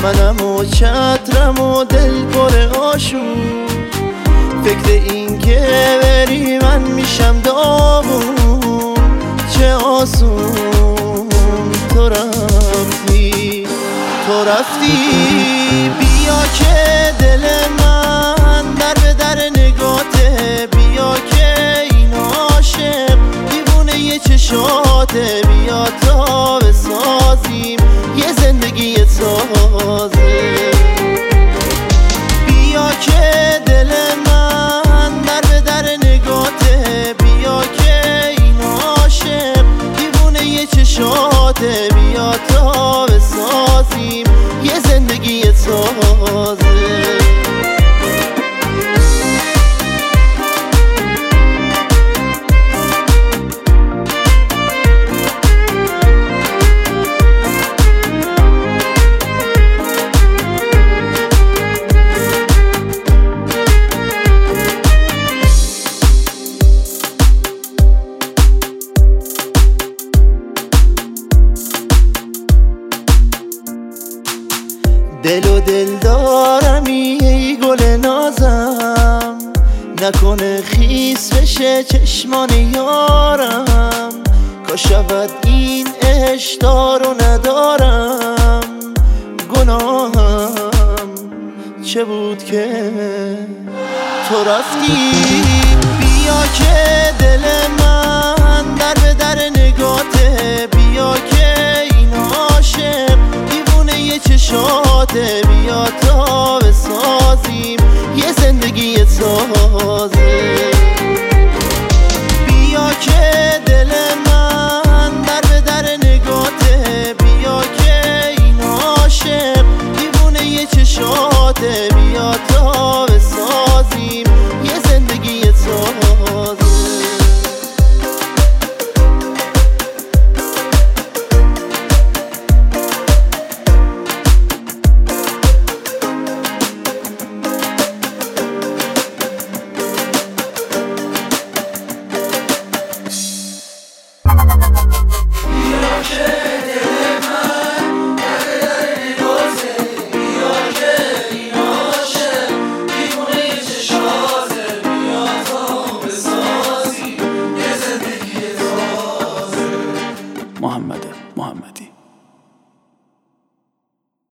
منم و چترم و دل پر آشوب، فکر این که بری من میشم داغون. چه آسون تو رفتی بیا که دل من در به در نگاته، بیا که این عاشق دیوونه یه چشاته، بیا تا بسازیم یه زندگی تازه. بیا که دل من در به در نگاته، بیا که این عاشق دیوونه یه چشاته، بیا تا بسازیم یه زندگی تازه. دل و دل دارم ای گل نازم، نکنه خیس بشه چشمان یارم. کاش شود این عشق دارو ندارم، گناهم چه بود که تو رفتی. بیا که دل من در به در نگاته، بیا که این عاشق دیوونه یه چشاته، بیا تا بسازیم یه زندگی تازه. بیا که دل من در به در نگاته، بیا که این عاشق دیوونه یه چشاته،